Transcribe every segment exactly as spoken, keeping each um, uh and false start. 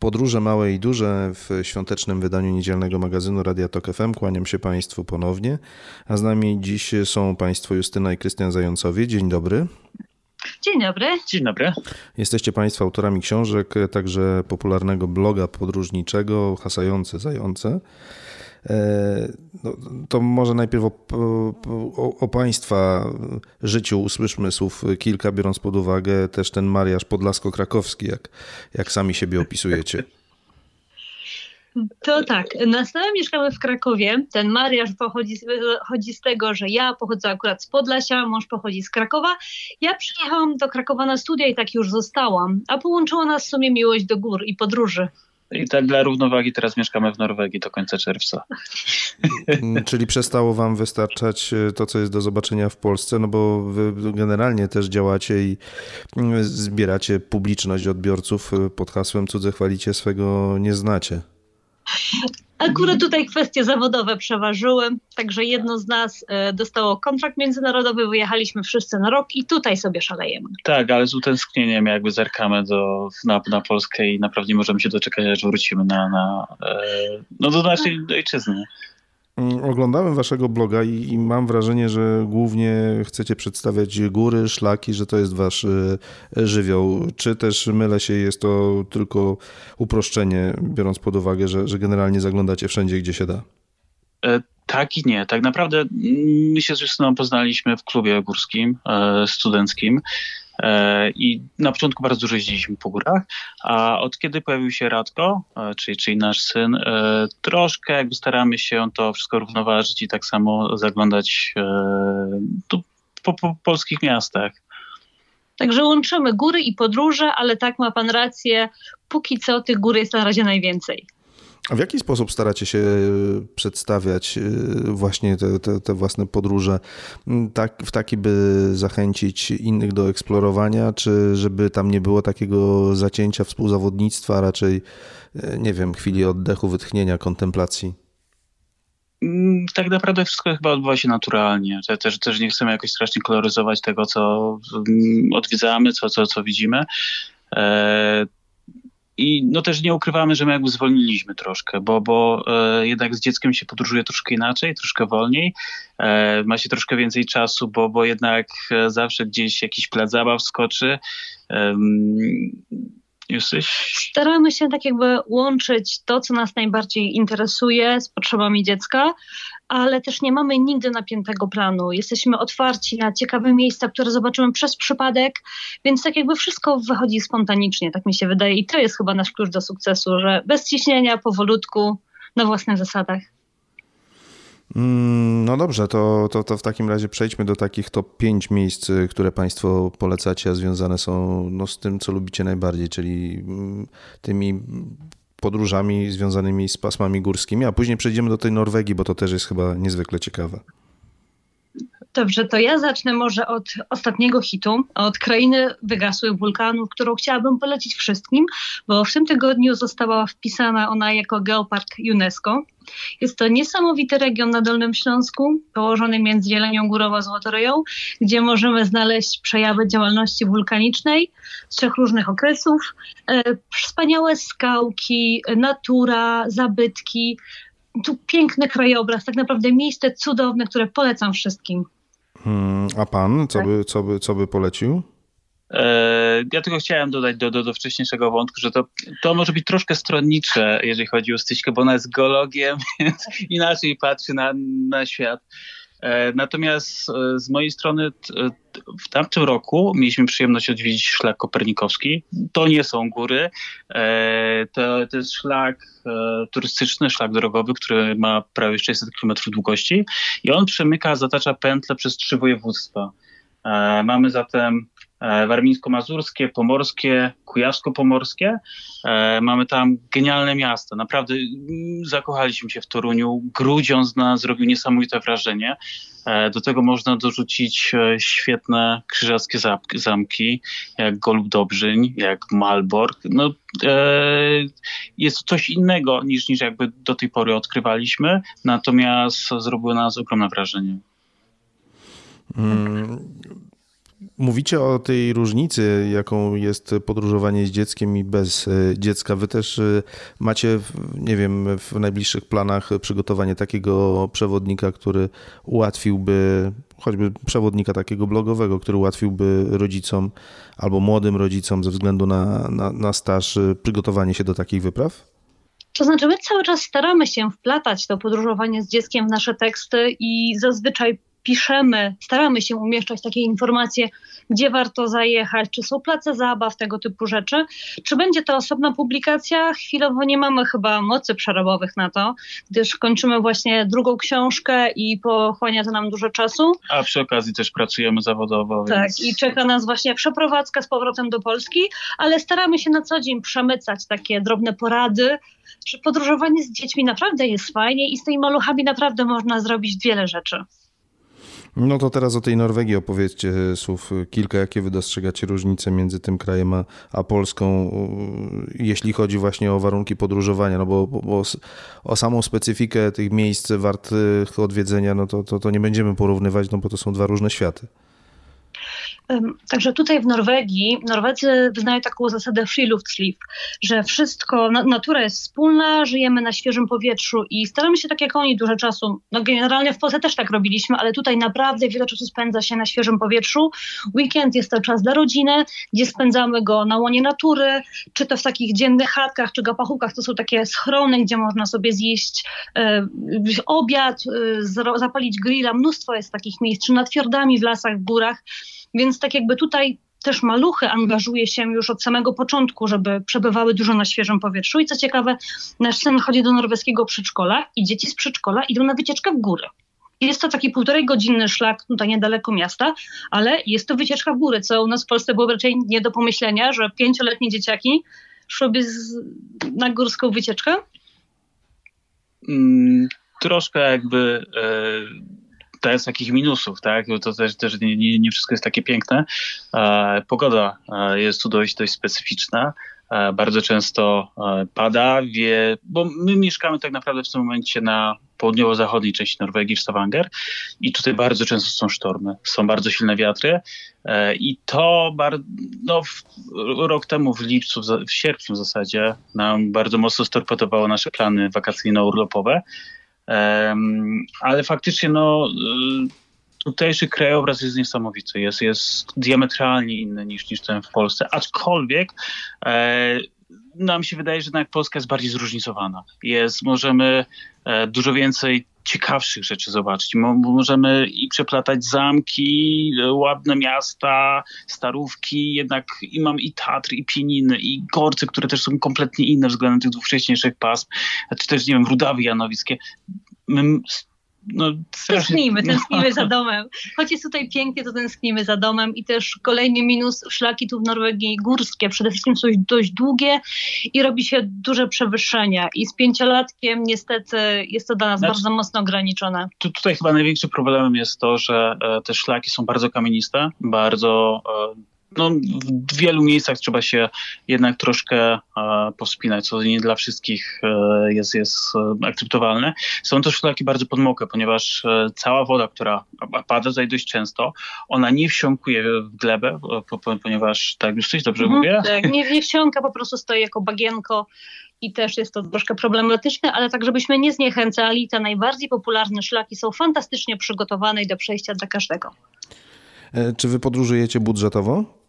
Podróże małe i duże w świątecznym wydaniu niedzielnego magazynu Radia Tok F M. Kłaniam się Państwu ponownie, a z nami dziś są Państwo Justyna i Krystian Zającowie. Dzień dobry. Dzień dobry. Dzień dobry. Jesteście Państwo autorami książek, także popularnego bloga podróżniczego Hasające Zające. No, to może najpierw o, o, o Państwa życiu usłyszmy słów kilka, biorąc pod uwagę też ten mariaż podlasko-krakowski, jak, jak sami siebie opisujecie. To tak, na stałe mieszkamy w Krakowie. Ten mariaż pochodzi, pochodzi z tego, że ja pochodzę akurat z Podlasia, mąż pochodzi z Krakowa. Ja przyjechałam do Krakowa na studia i tak już zostałam, a połączyła nas w sumie miłość do gór i podróży. I tak dla równowagi teraz mieszkamy w Norwegii do końca czerwca. Czyli przestało wam wystarczać to, co jest do zobaczenia w Polsce, no bo wy generalnie też działacie i zbieracie publiczność odbiorców pod hasłem cudze chwalicie, swego nie znacie. Akurat tutaj kwestie zawodowe przeważyły, także jedno z nas dostało kontrakt międzynarodowy, wyjechaliśmy wszyscy na rok i tutaj sobie szalejemy. Tak, ale z utęsknieniem jakby zerkamy do, na, na Polskę i naprawdę nie możemy się doczekać, aż wrócimy na, na, no do naszej ojczyzny. Oglądałem waszego bloga i, i mam wrażenie, że głównie chcecie przedstawiać góry, szlaki, że to jest wasz żywioł. Czy też mylę się, jest to tylko uproszczenie, biorąc pod uwagę, że, że generalnie zaglądacie wszędzie, gdzie się da? E, tak i nie. Tak naprawdę my się z Justyną poznaliśmy w klubie górskim, e, studenckim. I na początku bardzo dużo jeździliśmy po górach, a od kiedy pojawił się Radko, czyli, czyli nasz syn, troszkę jakby staramy się to wszystko równoważyć i tak samo zaglądać tu po, po polskich miastach. Także łączymy góry i podróże, ale tak ma pan rację, póki co tych gór jest na razie najwięcej. A w jaki sposób staracie się przedstawiać właśnie te, te, te własne podróże tak, w taki, by zachęcić innych do eksplorowania, czy żeby tam nie było takiego zacięcia współzawodnictwa, a raczej, nie wiem, chwili oddechu, wytchnienia, kontemplacji? Tak naprawdę wszystko chyba odbywa się naturalnie. Też, też nie chcemy jakoś strasznie koloryzować tego, co odwiedzamy, co, co, co widzimy. I no też nie ukrywamy, że my jakby zwolniliśmy troszkę, bo, bo e, jednak z dzieckiem się podróżuje troszkę inaczej, troszkę wolniej. E, ma się troszkę więcej czasu, bo, bo jednak e, zawsze gdzieś jakiś plac zabaw skoczy. E, Jesteś? Staramy się tak jakby łączyć to, co nas najbardziej interesuje z potrzebami dziecka, ale też nie mamy nigdy napiętego planu. Jesteśmy otwarci na ciekawe miejsca, które zobaczymy przez przypadek, więc tak jakby wszystko wychodzi spontanicznie, tak mi się wydaje. I to jest chyba nasz klucz do sukcesu, że bez ciśnienia, powolutku, na własnych zasadach. No dobrze, to, to, to w takim razie przejdźmy do takich top pięć miejsc, które Państwo polecacie, a związane są no, z tym, co lubicie najbardziej, czyli tymi podróżami związanymi z pasmami górskimi, a później przejdziemy do tej Norwegii, bo to też jest chyba niezwykle ciekawe. Dobrze, to ja zacznę może od ostatniego hitu, od Krainy Wygasłych Wulkanów, którą chciałabym polecić wszystkim, bo w tym tygodniu została wpisana ona jako Geopark UNESCO. Jest to niesamowity region na Dolnym Śląsku, położony między Jelenią Górą a Złotoryją, gdzie możemy znaleźć przejawy działalności wulkanicznej z trzech różnych okresów. E, wspaniałe skałki, natura, zabytki, tu piękny krajobraz, tak naprawdę miejsce cudowne, które polecam wszystkim. Hmm, a pan, co, tak? by, co, by, co by polecił? Ja tylko chciałem dodać do, do, do wcześniejszego wątku, że to, to może być troszkę stronnicze, jeżeli chodzi o Styśkę, bo ona jest geologiem, więc inaczej patrzy na, na świat. Natomiast z mojej strony w tamtym roku mieliśmy przyjemność odwiedzić szlak kopernikowski. To nie są góry, to, to jest szlak turystyczny, szlak drogowy, który ma prawie sześćset kilometrów długości i on przemyka, zatacza pętlę przez trzy województwa. Mamy zatem warmińsko-mazurskie, pomorskie, kujawsko-pomorskie. Mamy tam genialne miasta. Naprawdę zakochaliśmy się w Toruniu. Grudziądz na nas zrobił niesamowite wrażenie. Do tego można dorzucić świetne krzyżackie zamki, jak Golub Dobrzyń, jak Malbork. No, jest to coś innego niż, niż jakby do tej pory odkrywaliśmy, natomiast zrobiło na nas ogromne wrażenie. Hmm. Mówicie o tej różnicy, jaką jest podróżowanie z dzieckiem i bez dziecka. Wy też macie, nie wiem, w najbliższych planach przygotowanie takiego przewodnika, który ułatwiłby, choćby przewodnika takiego blogowego, który ułatwiłby rodzicom albo młodym rodzicom ze względu na, na, na staż przygotowanie się do takich wypraw? To znaczy my cały czas staramy się wplatać to podróżowanie z dzieckiem w nasze teksty i zazwyczaj piszemy, staramy się umieszczać takie informacje, gdzie warto zajechać, czy są place zabaw, tego typu rzeczy. Czy będzie to osobna publikacja? Chwilowo nie mamy chyba mocy przerobowych na to, gdyż kończymy właśnie drugą książkę i pochłania to nam dużo czasu. A przy okazji też pracujemy zawodowo. Tak, więc... i czeka nas właśnie przeprowadzka z powrotem do Polski, ale staramy się na co dzień przemycać takie drobne porady, że podróżowanie z dziećmi naprawdę jest fajnie i z tymi maluchami naprawdę można zrobić wiele rzeczy. No to teraz o tej Norwegii opowiedzcie słów kilka, jakie wy dostrzegacie różnice między tym krajem a, a Polską, jeśli chodzi właśnie o warunki podróżowania, no bo, bo, bo o samą specyfikę tych miejsc wartych odwiedzenia, no to, to, to nie będziemy porównywać, no bo to są dwa różne światy. Także tutaj w Norwegii, Norwedzy wyznają taką zasadę friluftsliv, że wszystko, natura jest wspólna, żyjemy na świeżym powietrzu i staramy się tak jak oni dużo czasu, no generalnie w Polsce też tak robiliśmy, ale tutaj naprawdę wiele czasu spędza się na świeżym powietrzu. Weekend jest to czas dla rodziny, gdzie spędzamy go na łonie natury, czy to w takich dziennych chatkach, czy gapachówkach, to są takie schrony, gdzie można sobie zjeść e, obiad, e, zapalić grilla, mnóstwo jest takich miejsc, czy nad fiordami w lasach, w górach. Więc tak jakby tutaj też maluchy angażuje się już od samego początku, żeby przebywały dużo na świeżym powietrzu. I co ciekawe, nasz syn chodzi do norweskiego przedszkola i dzieci z przedszkola idą na wycieczkę w góry. Jest to taki półtorej godzinny szlak tutaj niedaleko miasta, ale jest to wycieczka w góry, co u nas w Polsce było raczej nie do pomyślenia, że pięcioletnie dzieciaki szłyby z, na górską wycieczkę. Mm, troszkę jakby... E... To jest takich minusów, tak? To też, też nie, nie, nie wszystko jest takie piękne. E, pogoda e, jest tu dość, dość specyficzna. E, bardzo często e, pada, wie, bo my mieszkamy tak naprawdę w tym momencie na południowo-zachodniej części Norwegii, w Stavanger, i tutaj bardzo często są sztormy, są bardzo silne wiatry e, i to bar, no, w, rok temu w lipcu, w sierpniu w zasadzie nam bardzo mocno storpedowało nasze plany wakacyjno-urlopowe. Um, ale faktycznie no, tutejszy krajobraz jest niesamowity, jest, jest diametralnie inny niż, niż ten w Polsce, aczkolwiek e, nam się wydaje, że jednak Polska jest bardziej zróżnicowana. Jest, możemy e, dużo więcej ciekawszych rzeczy zobaczyć. Mo- możemy i przeplatać zamki, ładne miasta, starówki, jednak i mam i Tatry, i Pieniny, i Gorce, które też są kompletnie inne względem tych dwóch wcześniejszych pasm, czy też, nie wiem, Rudawy Janowickie. My, no, strasznie... Tęsknimy, tęsknimy za domem. Choć jest tutaj pięknie, to tęsknimy za domem. I też kolejny minus, szlaki tu w Norwegii górskie przede wszystkim są dość długie i robi się duże przewyższenia. I z pięciolatkiem niestety jest to dla nas znaczy, bardzo mocno ograniczone. Tu, tutaj chyba największym problemem jest to, że e, te szlaki są bardzo kamieniste, bardzo... E, No, w wielu miejscach trzeba się jednak troszkę e, powspinać, co nie dla wszystkich e, jest, jest e, akceptowalne. Są też szlaki bardzo podmokłe, ponieważ e, cała woda, która pada tutaj dość często, ona nie wsiąkuje w glebę, po, po, ponieważ, tak już coś dobrze mhm, mówię? Tak, nie, nie wsiąka, po prostu stoi jako bagienko i też jest to troszkę problematyczne, ale tak żebyśmy nie zniechęcali, te najbardziej popularne szlaki są fantastycznie przygotowane i do przejścia dla każdego. Czy wy podróżujecie budżetowo?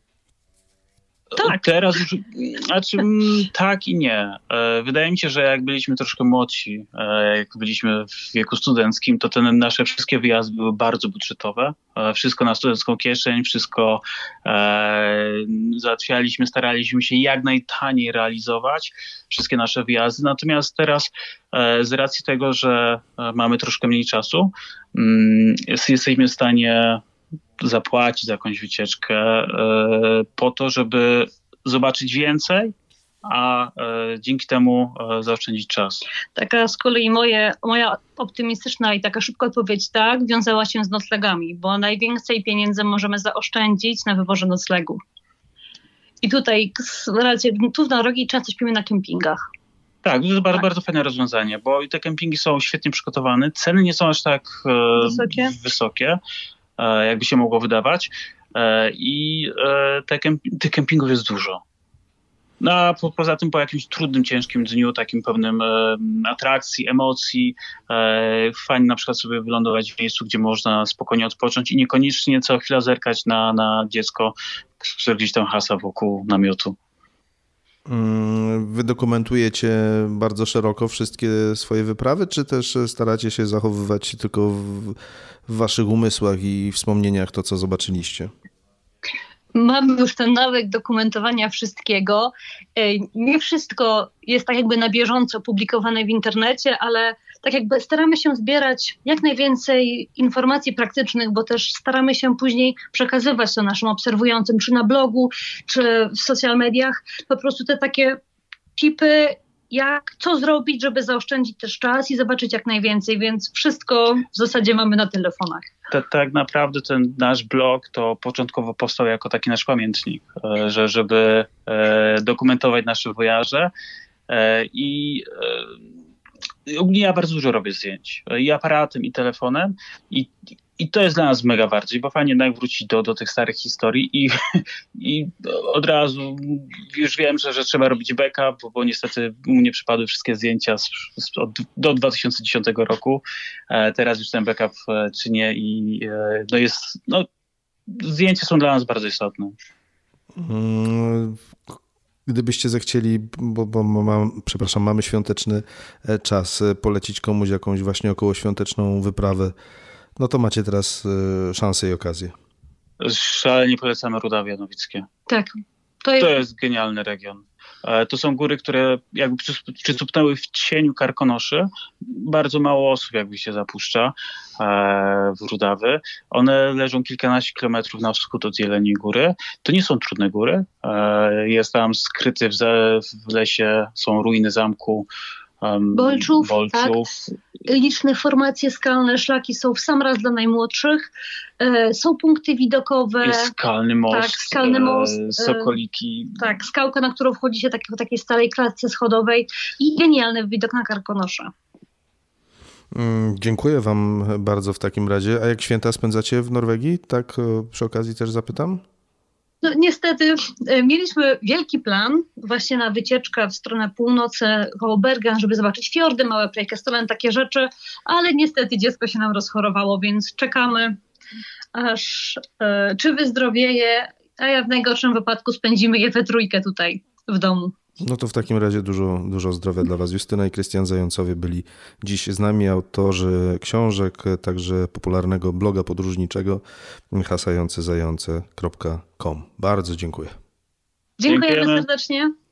Tak. Teraz już, znaczy tak i nie. Wydaje mi się, że jak byliśmy troszkę młodsi, jak byliśmy w wieku studenckim, to te nasze wszystkie wyjazdy były bardzo budżetowe. Wszystko na studencką kieszeń, wszystko e, załatwialiśmy, staraliśmy się jak najtaniej realizować wszystkie nasze wyjazdy. Natomiast teraz e, z racji tego, że mamy troszkę mniej czasu, mm, jest, jesteśmy w stanie zapłacić za jakąś wycieczkę e, po to, żeby zobaczyć więcej, a e, dzięki temu e, zaoszczędzić czas. Taka z kolei moje, moja optymistyczna i taka szybka odpowiedź tak wiązała się z noclegami, bo najwięcej pieniędzy możemy zaoszczędzić na wyborze noclegu. I tutaj tu w Norwegii często śpimy na kempingach. Tak, to jest bardzo, tak. bardzo fajne rozwiązanie, bo te kempingi są świetnie przygotowane, ceny nie są aż tak e, wysokie. wysokie, jakby się mogło wydawać. i te kemp- tych kempingów jest dużo. No a po, poza tym po jakimś trudnym, ciężkim dniu, takim pełnym e, atrakcji, emocji, e, fajnie na przykład sobie wylądować w miejscu, gdzie można spokojnie odpocząć i niekoniecznie co chwila zerkać na, na dziecko, które gdzieś tam hasa wokół namiotu. Wy dokumentujecie bardzo szeroko wszystkie swoje wyprawy, czy też staracie się zachowywać tylko w, w waszych umysłach i wspomnieniach to, co zobaczyliście? Mamy już ten nawyk dokumentowania wszystkiego. Nie wszystko jest tak jakby na bieżąco publikowane w internecie, ale tak jakby staramy się zbierać jak najwięcej informacji praktycznych, bo też staramy się później przekazywać to naszym obserwującym, czy na blogu, czy w social mediach. Po prostu te takie tipy, jak, co zrobić, żeby zaoszczędzić też czas i zobaczyć jak najwięcej, więc wszystko w zasadzie mamy na telefonach. Tak, tak naprawdę ten nasz blog to początkowo powstał jako taki nasz pamiętnik, że żeby dokumentować nasze wojaże i ogólnie ja bardzo dużo robię zdjęć i aparatem, i telefonem i, i to jest dla nas mega bardziej, bo fajnie jednak wrócić do, do tych starych historii i, i od razu już wiem, że, że trzeba robić backup, bo, bo niestety u mnie przypadły wszystkie zdjęcia z, z, od, do dwa tysiące dziesiątego roku. E, teraz już ten backup e, czynię i e, no jest, no, zdjęcia są dla nas bardzo istotne. Hmm. Gdybyście zechcieli, bo, bo mam, przepraszam, mamy świąteczny czas, polecić komuś jakąś właśnie okołoświąteczną wyprawę, no to macie teraz szansę i okazję. Szalenie polecamy Rudawie Janowickie. Tak. To jest... to jest genialny region. To są góry, które jakby przycupnęły w cieniu Karkonoszy. Bardzo mało osób jakby się zapuszcza w Rudawy. One leżą kilkanaście kilometrów na wschód od Jeleniej Góry. To nie są trudne góry. Jest tam skryty w, w lesie, są ruiny zamku um, Bolczów. Bolczów. Tak. Liczne formacje skalne, szlaki są w sam raz dla najmłodszych. E, są punkty widokowe. Jest skalny most. Tak, skalny most. E, sokoliki. E, tak, skałka, na którą wchodzi się tak, w takiej starej klatce schodowej i genialny widok na Karkonosze. Mm, dziękuję wam bardzo w takim razie. A jak święta spędzacie w Norwegii? Tak przy okazji też zapytam. No, niestety mieliśmy wielki plan właśnie na wycieczkę w stronę północy koło Bergen, żeby zobaczyć fiordy, małe Preikestolen, takie rzeczy, ale niestety dziecko się nam rozchorowało, więc czekamy aż e, czy wyzdrowieje, a ja w najgorszym wypadku spędzimy je we trójkę tutaj w domu. No to w takim razie dużo, dużo zdrowia dla was. Justyna i Krystian Zającowie byli dziś z nami, autorzy książek, także popularnego bloga podróżniczego hasające zające kropka com. Bardzo dziękuję. Dziękujemy Dziękujemy serdecznie.